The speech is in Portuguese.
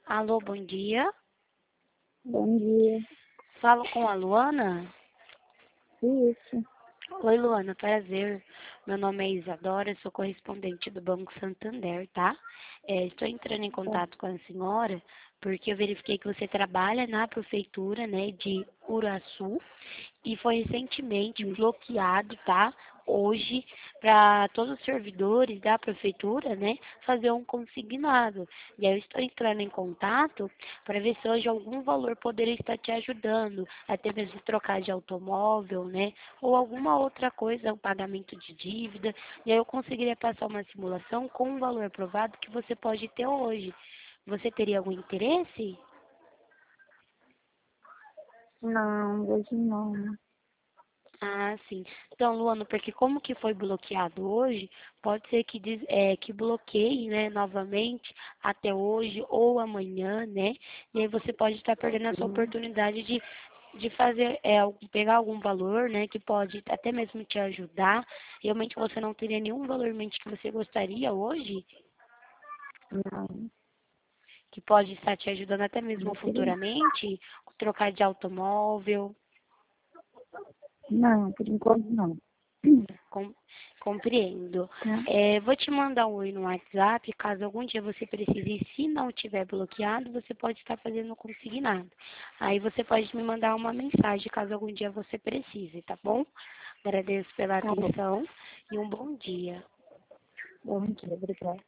Alô, bom dia. Bom dia. Falo com a Luana? Isso. Oi, Luana, prazer. Meu nome é Isadora, sou correspondente do Banco Santander, tá? Estou entrando em Tá. contato com a senhora porque eu verifiquei que você trabalha na prefeitura, né, de Uraçu e foi recentemente bloqueado, tá? Hoje, para todos os servidores da prefeitura, né, fazer um consignado. E aí eu estou entrando em contato para ver se hoje algum valor poderia estar te ajudando, até mesmo trocar de automóvel, né, ou alguma outra coisa, um pagamento de dívida. E aí eu conseguiria passar uma simulação com um valor aprovado que você pode ter hoje. Você teria algum interesse? Não, hoje não. Ah, sim. Então, Luana, porque como que foi bloqueado hoje, pode ser que, que bloqueie, né, novamente até hoje ou amanhã, né? E aí você pode estar perdendo essa Sim. oportunidade de fazer, pegar algum valor, né, que pode até mesmo te ajudar. Realmente você não teria nenhum valor em mente que você gostaria hoje, Não, que pode estar te ajudando até mesmo não queria. futuramente, trocar de automóvel. Não, por enquanto não. Com- Compreendo. Tá? Vou te mandar um oi no WhatsApp, caso algum dia você precise, e se não tiver bloqueado, você pode estar fazendo consignado. Aí você pode me mandar uma mensagem, caso algum dia você precise, tá bom? Agradeço pela Tá bom. atenção e um bom dia. Bom dia, obrigada.